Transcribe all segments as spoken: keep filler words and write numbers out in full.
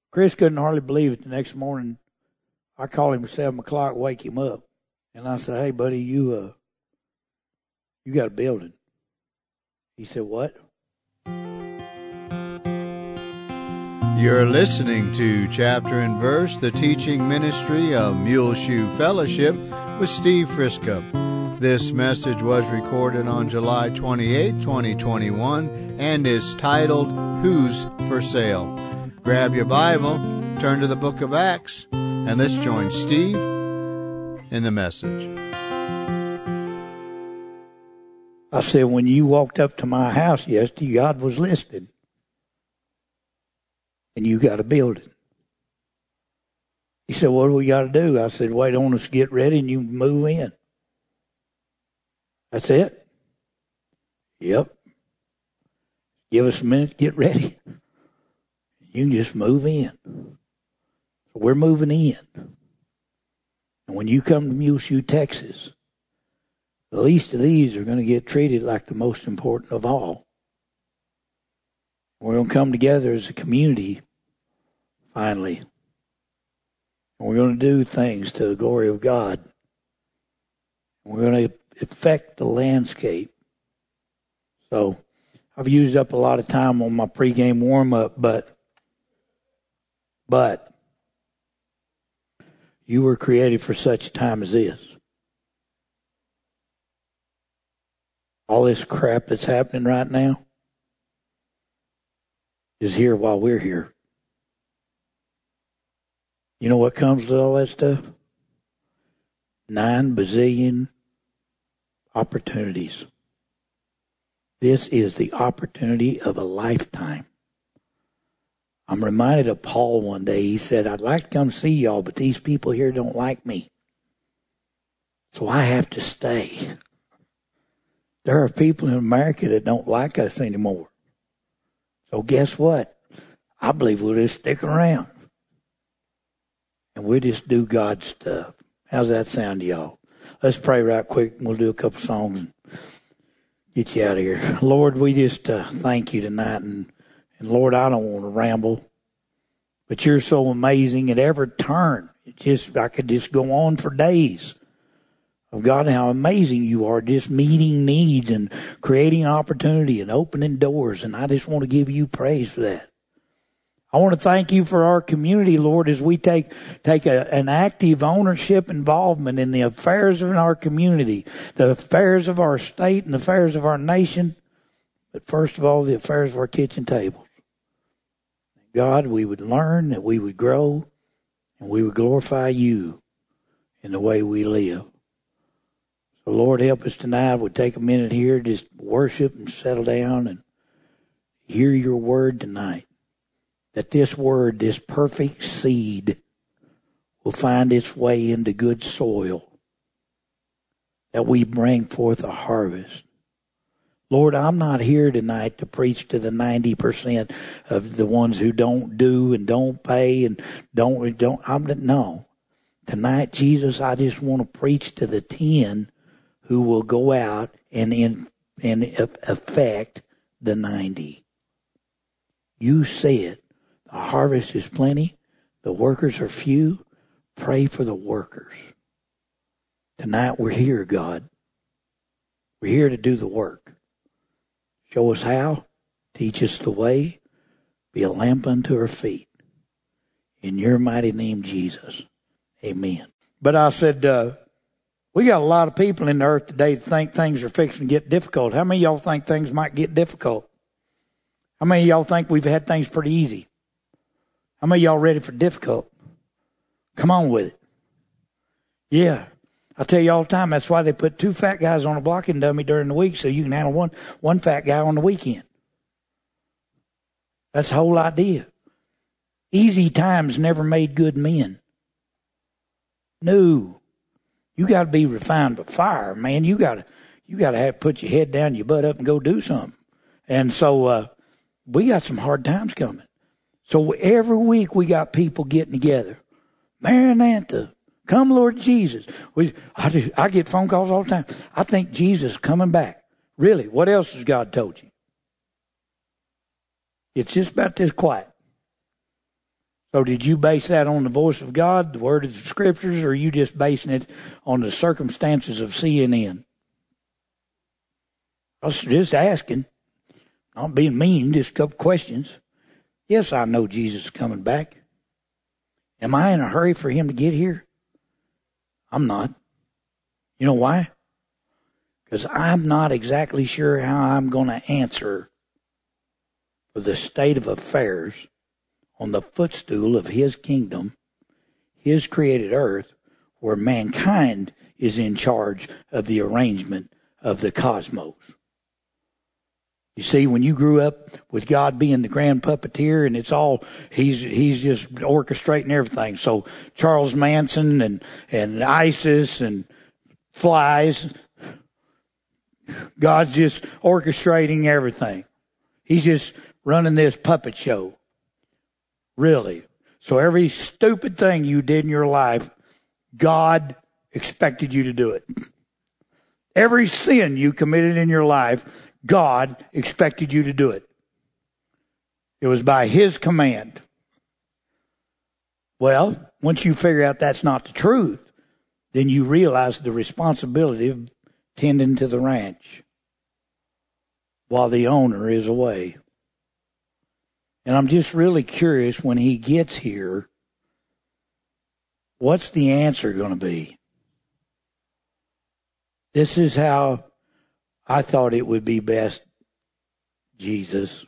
Chris couldn't hardly believe it. The next morning, I called him at seven o'clock, wake him up. And I said, hey, buddy, you uh, you got a building. He said, what? You're listening to Chapter and Verse, the teaching ministry of Muleshoe Fellowship with Steve Frisco. This message was recorded on July twenty-eighth, twenty twenty-one, and is titled, Who's for Sale? Grab your Bible, turn to the book of Acts, and let's join Steve in the message. I said, when you walked up to my house yesterday, God was listening. And you got a building. He said, what do we got to do? I said, wait on us to get ready and you move in. That's it? Yep. Give us a minute to get ready. You can just move in. So we're moving in. And when you come to Muleshoe, Texas, the least of these are going to get treated like the most important of all. We're going to come together as a community, finally. And we're going to do things to the glory of God. We're going to affect the landscape. So, I've used up a lot of time on my pregame warm-up, but, but, you were created for such a time as this. All this crap that's happening right now is here while we're here. You know what comes with all that stuff? Nine bazillion opportunities. This is the opportunity of a lifetime. I'm reminded of Paul one day. He said, I'd like to come see y'all, but these people here don't like me. So I have to stay. There are people in America that don't like us anymore. So guess what? I believe we'll just stick around. And we'll just do God's stuff. How's that sound to y'all? Let's pray right quick and we'll do a couple songs and get you out of here. Lord, we just uh, thank you tonight. And, and Lord, I don't want to ramble. But you're so amazing at every turn. It just I could just go on for days. Of God, how amazing you are, just meeting needs and creating opportunity and opening doors. And I just want to give you praise for that. I want to thank you for our community, Lord, as we take take a, an active ownership involvement in the affairs of our community, the affairs of our state and the affairs of our nation, but first of all, the affairs of our kitchen tables. God, we would learn, that we would grow, and we would glorify you in the way we live. So, Lord, help us tonight. We'll take a minute here, just worship and settle down and hear your word tonight. That this word, this perfect seed, will find its way into good soil. That we bring forth a harvest. Lord, I'm not here tonight to preach to the ninety percent of the ones who don't do and don't pay and don't, don't, I'm no. Tonight, Jesus, I just want to preach to the ten who will go out and in, and affect the ninety. You said, the harvest is plenty, the workers are few. Pray for the workers. Tonight we're here, God. We're here to do the work. Show us how, teach us the way, be a lamp unto our feet. In your mighty name, Jesus. Amen. But I said, uh, we got a lot of people in the earth today that think things are fixing to get difficult. How many of y'all think things might get difficult? How many of y'all think we've had things pretty easy? How many of y'all ready for difficult? Come on with it. Yeah. I tell you all the time, that's why they put two fat guys on a blocking dummy during the week so you can handle one, one fat guy on the weekend. That's the whole idea. Easy times never made good men. No. You got to be refined by fire, man. You got to you got to have put your head down, your butt up, and go do something. And so uh, we got some hard times coming. So every week we got people getting together. Maranatha, come Lord Jesus. We, I, do, I get phone calls all the time. I think Jesus is coming back. Really, what else has God told you? It's just about this quiet. So did you base that on the voice of God, the word of the scriptures, or are you just basing it on the circumstances of C N N? I was just asking. Not being mean, just a couple questions. Yes, I know Jesus is coming back. Am I in a hurry for him to get here? I'm not. You know why? Because I'm not exactly sure how I'm going to answer for the state of affairs on the footstool of his kingdom, his created earth, where mankind is in charge of the arrangement of the cosmos. You see, when you grew up with God being the grand puppeteer and it's all, he's he's just orchestrating everything. So Charles Manson and, and ISIS and flies, God's just orchestrating everything. He's just running this puppet show. Really. So every stupid thing you did in your life, God expected you to do it. Every sin you committed in your life, God expected you to do it. It was by his command. Well, once you figure out that's not the truth, then you realize the responsibility of tending to the ranch while the owner is away. And I'm just really curious, when he gets here, what's the answer going to be? This is how I thought it would be best, Jesus.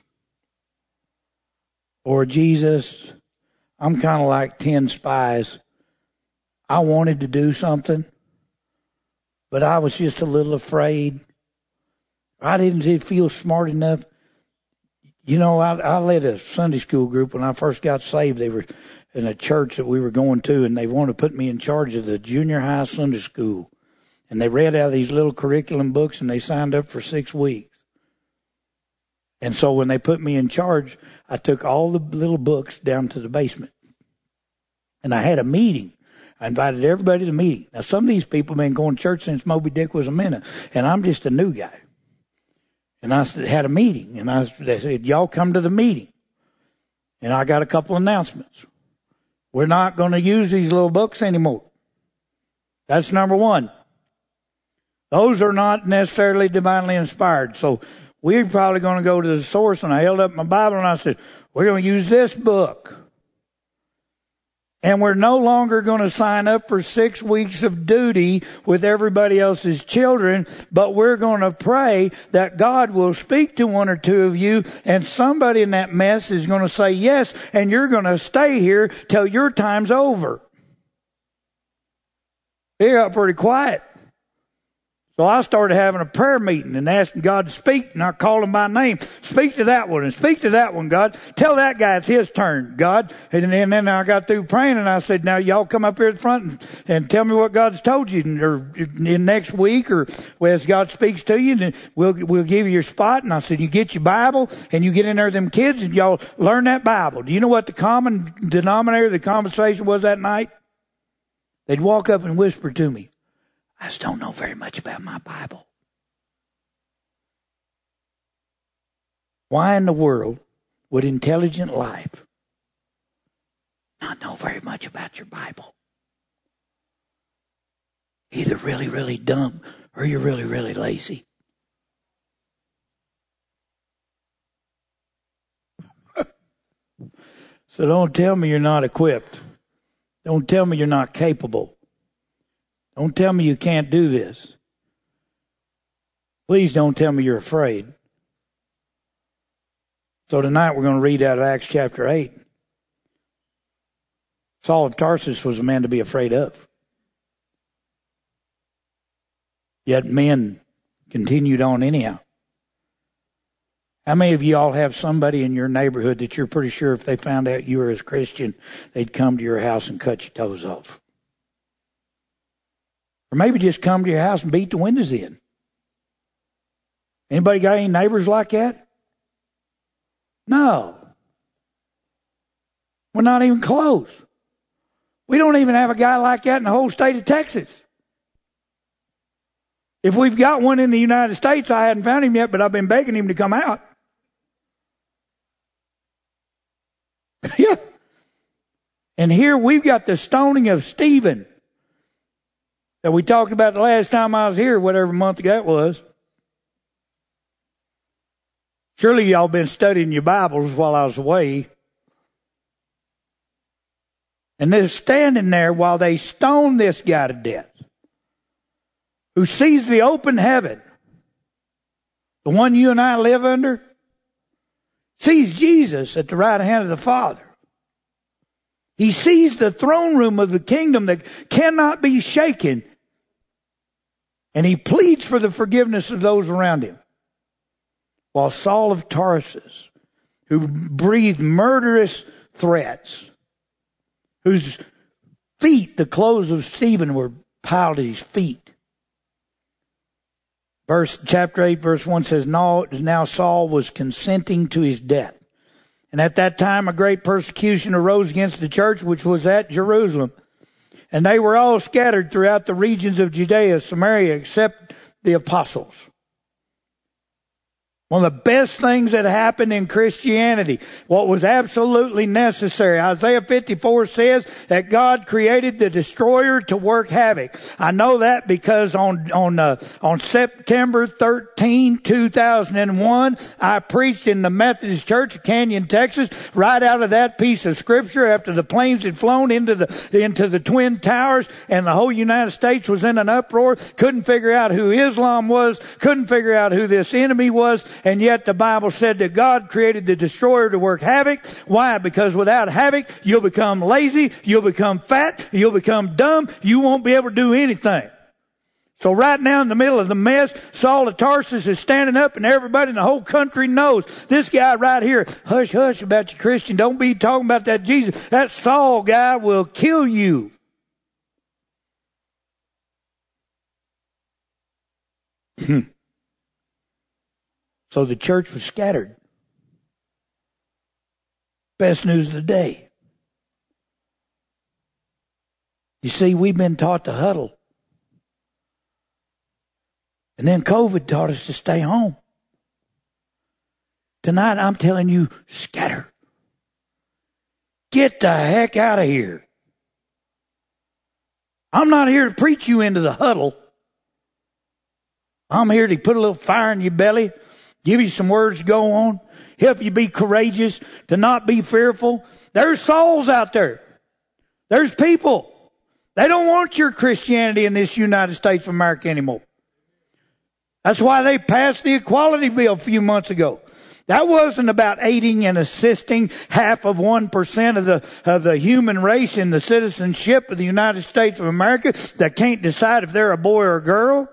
Or Jesus, I'm kind of like ten spies. I wanted to do something, but I was just a little afraid. I didn't feel smart enough. You know, I, I led a Sunday school group when I first got saved. They were in a church that we were going to, and they wanted to put me in charge of the junior high Sunday school. And they read out of these little curriculum books, and they signed up for six weeks. And so when they put me in charge, I took all the little books down to the basement. And I had a meeting. I invited everybody to the meeting. Now, some of these people have been going to church since Moby Dick was a minute, and I'm just a new guy. And I had a meeting, and I they said, y'all come to the meeting. And I got a couple announcements. We're not going to use these little books anymore. That's number one. Those are not necessarily divinely inspired. So we're probably going to go to the source. And I held up my Bible and I said, we're going to use this book. And we're no longer going to sign up for six weeks of duty with everybody else's children, but we're going to pray that God will speak to one or two of you, and somebody in that mess is going to say yes, and you're going to stay here till your time's over. They got pretty quiet. So I started having a prayer meeting and asking God to speak, and I called him by name. Speak to that one and speak to that one, God. Tell that guy it's his turn, God. And then, and then I got through praying, and I said, now y'all come up here at the front and, and tell me what God's told you, or in next week, or well, as God speaks to you, and we'll we'll give you your spot. And I said, you get your Bible and you get in there with them kids and y'all learn that Bible. Do you know what the common denominator of the conversation was that night? They'd walk up and whisper to me, I just don't know very much about my Bible. Why in the world would intelligent life not know very much about your Bible? Either really, really dumb or you're really, really lazy. So don't tell me you're not equipped. Don't tell me you're not capable. Don't tell me you can't do this. Please don't tell me you're afraid. So tonight we're going to read out of Acts chapter eight. Saul of Tarsus was a man to be afraid of. Yet men continued on anyhow. How many of you all have somebody in your neighborhood that you're pretty sure if they found out you were a Christian, they'd come to your house and cut your toes off? Or maybe just come to your house and beat the windows in. Anybody got any neighbors like that? No. We're not even close. We don't even have a guy like that in the whole state of Texas. If we've got one in the United States, I hadn't found him yet, but I've been begging him to come out. Yeah. And here we've got the stoning of Stephen that we talked about the last time I was here, whatever month that was. Surely y'all been studying your Bibles while I was away. And they're standing there while they stone this guy to death, who sees the open heaven, the one you and I live under, sees Jesus at the right hand of the Father. He sees the throne room of the kingdom that cannot be shaken. And he pleads for the forgiveness of those around him. While Saul of Tarsus, who breathed murderous threats, whose feet, the clothes of Stephen, were piled at his feet. Verse, chapter eight, verse one says, now, now Saul was consenting to his death. And at that time a great persecution arose against the church which was at Jerusalem. And they were all scattered throughout the regions of Judea, Samaria, except the apostles. One of the best things that happened in Christianity, what was absolutely necessary. Isaiah fifty-four says that God created the destroyer to work havoc. I know that because on on uh, on September thirteenth, two thousand one, I preached in the Methodist Church of Canyon, Texas, right out of that piece of scripture after the planes had flown into the into the Twin Towers and the whole United States was in an uproar, couldn't figure out who Islam was, couldn't figure out who this enemy was. And yet the Bible said that God created the destroyer to work havoc. Why? Because without havoc, you'll become lazy, you'll become fat, you'll become dumb, you won't be able to do anything. So right now in the middle of the mess, Saul of Tarsus is standing up and everybody in the whole country knows this guy right here, hush, hush about you Christian, don't be talking about that Jesus. That Saul guy will kill you. Hmm. So the church was scattered. Best news of the day. You see, we've been taught to huddle. And then COVID taught us to stay home. Tonight, I'm telling you, scatter. Get the heck out of here. I'm not here to preach you into the huddle. I'm here to put a little fire in your belly, give you some words to go on, help you be courageous, to not be fearful. There's souls out there. There's people. They don't want your Christianity in this United States of America anymore. That's why they passed the equality bill a few months ago. That wasn't about aiding and assisting half of one percent of the, of the human race in the citizenship of the United States of America that can't decide if they're a boy or a girl.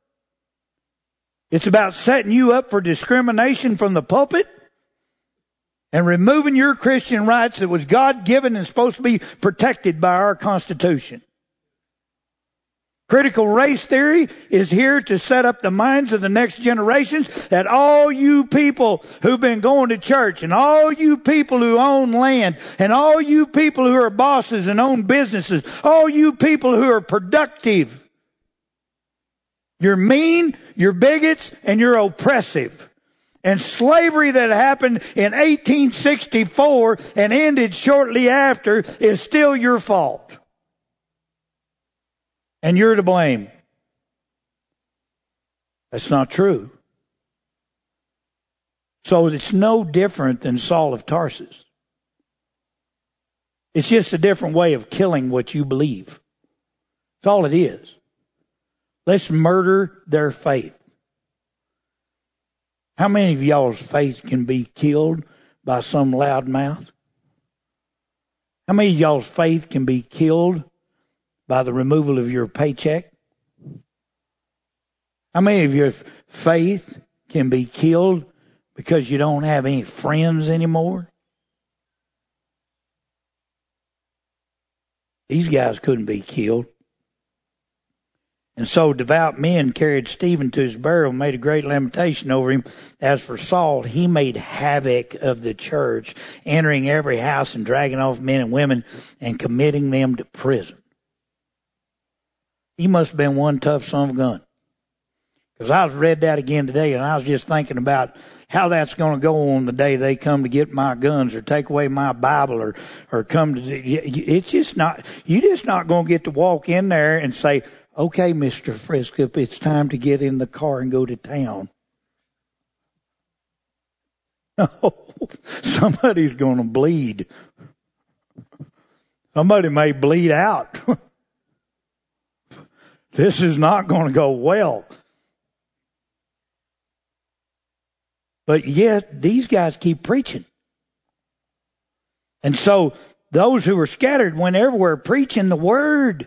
It's about setting you up for discrimination from the pulpit and removing your Christian rights that was God-given and supposed to be protected by our Constitution. Critical race theory is here to set up the minds of the next generations that all you people who've been going to church and all you people who own land and all you people who are bosses and own businesses, all you people who are productive, you're mean, you're bigots, and you're oppressive. And slavery that happened in eighteen sixty-four and ended shortly after is still your fault. And you're to blame. That's not true. So it's no different than Saul of Tarsus. It's just a different way of killing what you believe. That's all it is. Let's murder their faith. How many of y'all's faith can be killed by some loud mouth? How many of y'all's faith can be killed by the removal of your paycheck? How many of your faith can be killed because you don't have any friends anymore? These guys couldn't be killed. And so devout men carried Stephen to his burial and made a great lamentation over him. As for Saul, he made havoc of the church, entering every house and dragging off men and women and committing them to prison. He must have been one tough son of a gun. Because I was read that again today and I was just thinking about how that's going to go on the day they come to get my guns or take away my Bible or, or come to, it's just not, you're just not going to get to walk in there and say, okay, Mister Frisco, it's time to get in the car and go to town. No, somebody's going to bleed. Somebody may bleed out. This is not going to go well. But yet, these guys keep preaching. And so, those who were scattered went everywhere preaching the word.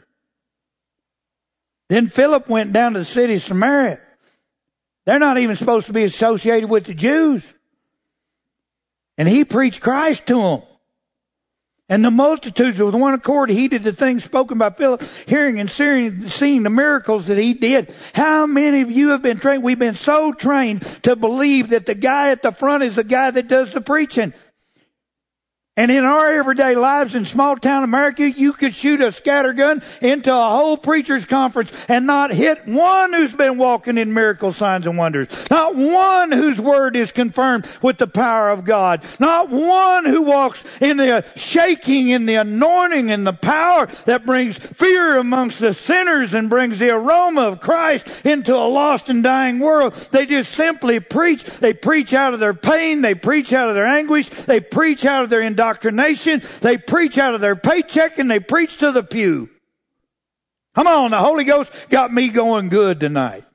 Then Philip went down to the city of Samaria. They're not even supposed to be associated with the Jews. And he preached Christ to them. And the multitudes with one accord heeded the things spoken by Philip, hearing and seeing, seeing the miracles that he did. How many of you have been trained? We've been so trained to believe that the guy at the front is the guy that does the preaching. And in our everyday lives in small town America, you could shoot a scattergun into a whole preacher's conference and not hit one who's been walking in miracle signs and wonders. Not one whose word is confirmed with the power of God. Not one who walks in the shaking, in the anointing, and the power that brings fear amongst the sinners and brings the aroma of Christ into a lost and dying world. They just simply preach. They preach out of their pain. They preach out of their anguish. They preach out of their indoctrination. Indoctrination. They preach out of their paycheck and they preach to the pew. Come on, the Holy Ghost got me going good tonight.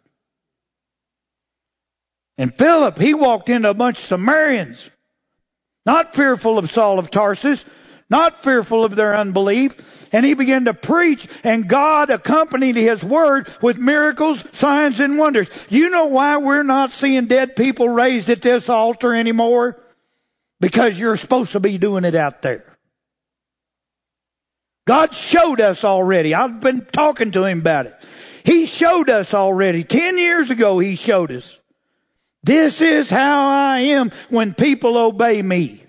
And Philip, he walked into a bunch of Samaritans, not fearful of Saul of Tarsus, not fearful of their unbelief, and he began to preach, and God accompanied his word with miracles, signs, and wonders. You know why we're not seeing dead people raised at this altar anymore? Because you're supposed to be doing it out there. God showed us already. I've been talking to him about it. He showed us already. Ten years ago, he showed us. This is how I am when people obey me.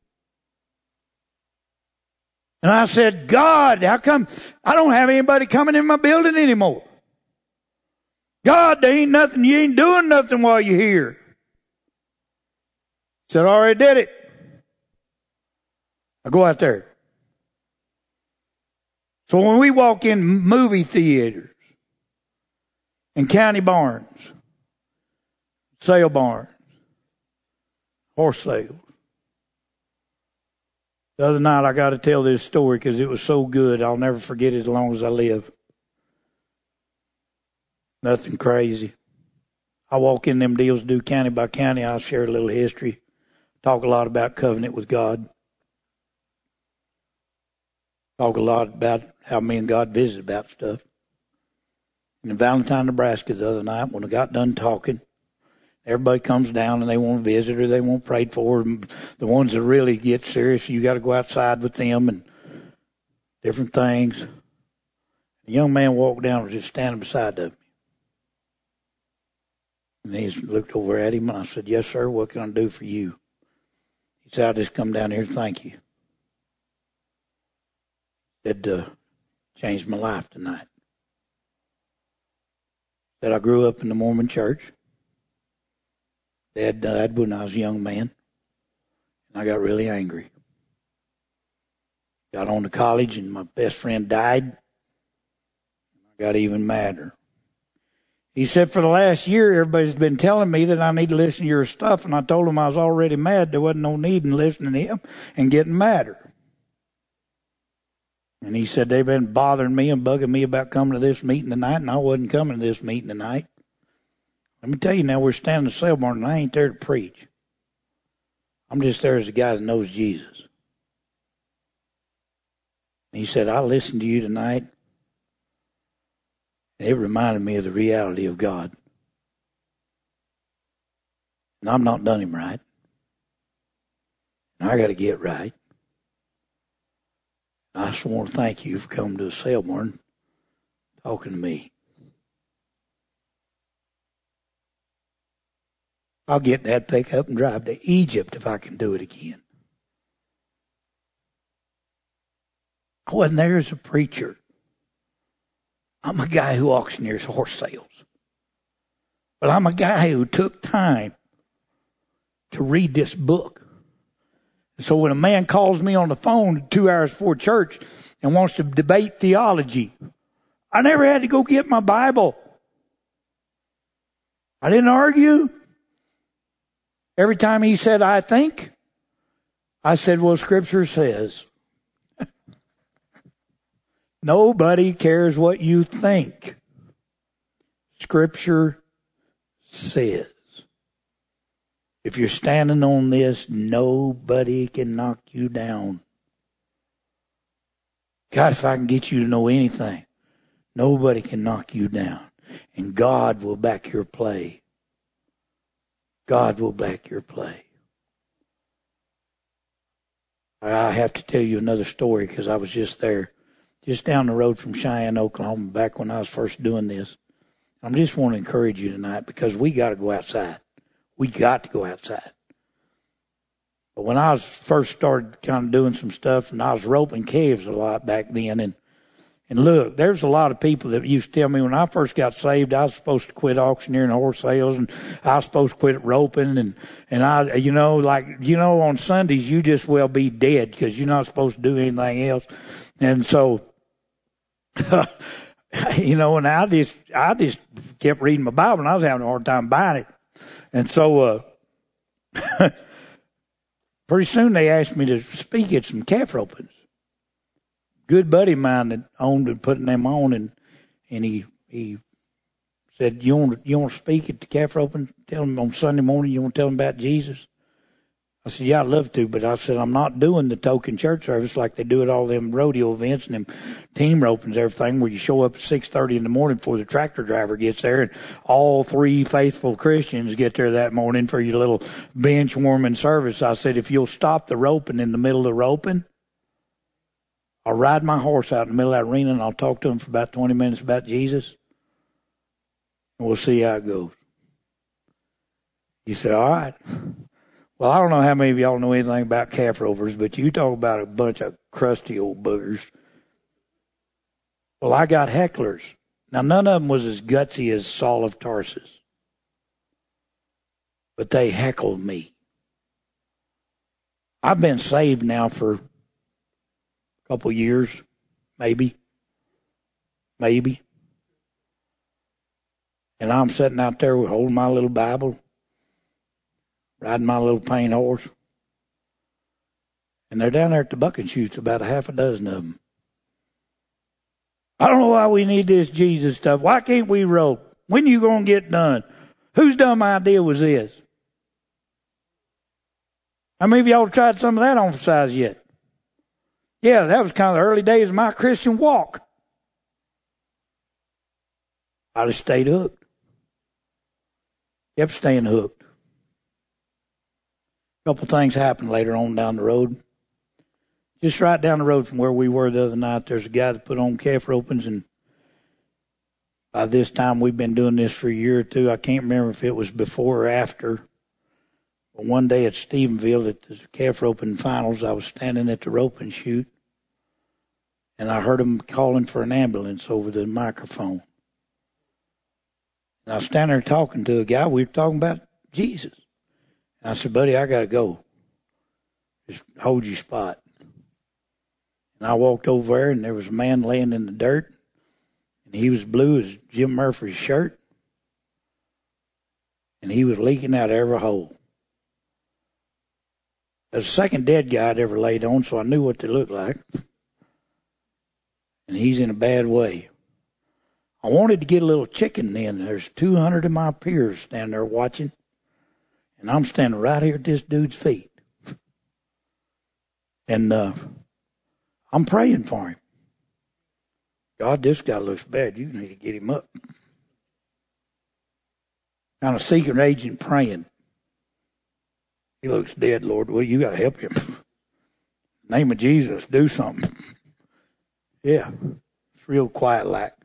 And I said, God, how come I don't have anybody coming in my building anymore? God, there ain't nothing. You ain't doing nothing while you're here. He said, I already did it. I go out there. So when we walk in movie theaters and county barns, sale barns, horse sales. The other night I got to tell this story because it was so good. I'll never forget it as long as I live. Nothing crazy. I walk in them deals, do county by county. I'll share a little history. Talk a lot about covenant with God. Talk a lot about how me and God visit about stuff. And in Valentine, Nebraska the other night, when I got done talking, everybody comes down and they want to visit or they want prayed for. The ones that really get serious, you got to go outside with them and different things. A young man walked down and was just standing beside of me. And he looked over at him and I said, yes, sir, what can I do for you? He said, I just come down here to thank you. Said, uh, changed my life tonight. Said, I grew up in the Mormon church. Dad died when I was a young man. And I got really angry. Got on to college and my best friend died. I got even madder. He said, for the last year, everybody's been telling me that I need to listen to your stuff. And I told him I was already mad. There wasn't no need in listening to him and getting madder. And he said, they've been bothering me and bugging me about coming to this meeting tonight, and I wasn't coming to this meeting tonight. Let me tell you now, we're standing in the sale barn, and I ain't there to preach. I'm just there as a guy that knows Jesus. And he said, I listened to you tonight, and it reminded me of the reality of God. And I'm not done him right. And I got to get right. I just want to thank you for coming to the sale barn, talking to me. I'll get in that pickup and drive to Egypt if I can do it again. I wasn't there as a preacher. I'm a guy who auctioneers horse sales. But I'm a guy who took time to read this book. So when a man calls me on the phone two hours before church and wants to debate theology, I never had to go get my Bible. I didn't argue. Every time he said, I think, I said, well, Scripture says. Nobody cares what you think. Scripture says. If you're standing on this, nobody can knock you down. God, if I can get you to know anything, nobody can knock you down. And God will back your play. God will back your play. I have to tell you another story because I was just there, just down the road from Cheyenne, Oklahoma, back when I was first doing this. I just want to encourage you tonight because we got to go outside. We got to go outside. But when I was first started kind of doing some stuff, and I was roping calves a lot back then, and and look, there's a lot of people that used to tell me when I first got saved, I was supposed to quit auctioneering horse sales, and I was supposed to quit roping, and and I, you know, like you know, on Sundays you just well be dead because you're not supposed to do anything else, and so. You know, and I just, I just kept reading my Bible, and I was having a hard time buying it. And so, uh, pretty soon they asked me to speak at some calf ropings. Good buddy of mine that owned and putting them on, and and he he said, "You want you want to speak at the calf roping? Tell them on Sunday morning. You want to tell them about Jesus?" I said, yeah, I'd love to, but I said, I'm not doing the token church service like they do at all them rodeo events and them team ropings and everything where you show up at six thirty in the morning before the tractor driver gets there and all three faithful Christians get there that morning for your little bench warming service. I said, if you'll stop the roping in the middle of the roping, I'll ride my horse out in the middle of that arena and I'll talk to them for about twenty minutes about Jesus, and we'll see how it goes. He said, all right. Well, I don't know how many of y'all know anything about calf ropers, but you talk about a bunch of crusty old boogers. Well, I got hecklers. Now, none of them was as gutsy as Saul of Tarsus, but they heckled me. I've been saved now for a couple years, maybe, maybe. And I'm sitting out there holding my little Bible, riding my little paint horse. And they're down there at the bucking chutes, about a half a dozen of them. I don't know why we need this Jesus stuff. Why can't we rope? When you going to get done? Whose dumb idea was this? How many of y'all tried some of that on for size yet? Yeah, that was kind of the early days of my Christian walk. I just stayed hooked. Kept staying hooked. A couple things happened later on down the road. Just right down the road from where we were the other night, there's a guy that put on calf ropings, and by this time we've been doing this for a year or two. I can't remember if it was before or after. But one day at Stephenville at the calf roping finals, I was standing at the roping chute, and I heard him calling for an ambulance over the microphone. And I was standing there talking to a guy. We were talking about Jesus. And I said, buddy, I got to go. Just hold your spot. And I walked over there, and there was a man laying in the dirt, and he was blue as Jim Murphy's shirt, and he was leaking out every hole. There's the second dead guy I'd ever laid on, so I knew what they looked like. And he's in a bad way. I wanted to get a little chicken then. There's two hundred of my peers standing there watching. And I'm standing right here at this dude's feet. And uh, I'm praying for him. God, this guy looks bad. You need to get him up. Kind of secret agent praying. He looks dead, Lord. Well, you got to help him. In the name of Jesus, do something. Yeah, it's real quiet like.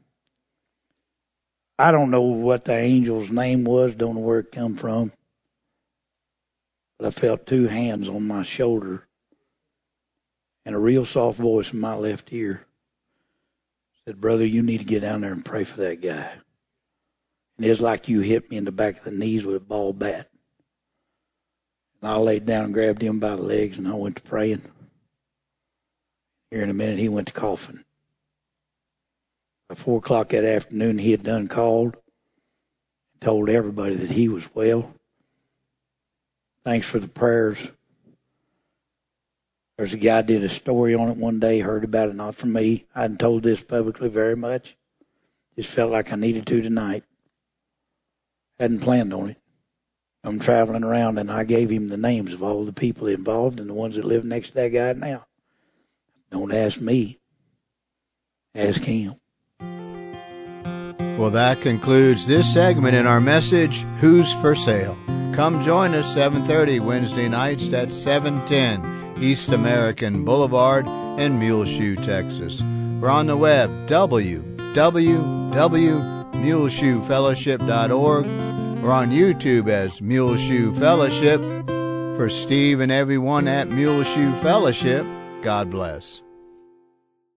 I don't know what the angel's name was. Don't know where it come from. But I felt two hands on my shoulder and a real soft voice in my left ear. Said, brother, you need to get down there and pray for that guy. And it's like you hit me in the back of the knees with a ball bat. And I laid down and grabbed him by the legs, and I went to praying. Here in a minute, he went to coughing. By four o'clock that afternoon, he had done called and told everybody that he was well. Thanks for the prayers. There's a guy did a story on it one day, heard about it, not from me. I hadn't told this publicly very much. Just felt like I needed to tonight. Hadn't planned on it. I'm traveling around, and I gave him the names of all the people involved and the ones that live next to that guy now. Don't ask me. Ask him. Well, that concludes this segment in our message, Who's for Sale? Come join us seven thirty Wednesday nights at seven ten East American Boulevard in Muleshoe, Texas. We're on the web, w w w dot muleshoe fellowship dot org. We're on YouTube as Muleshoe Fellowship. For Steve and everyone at Muleshoe Fellowship, God bless.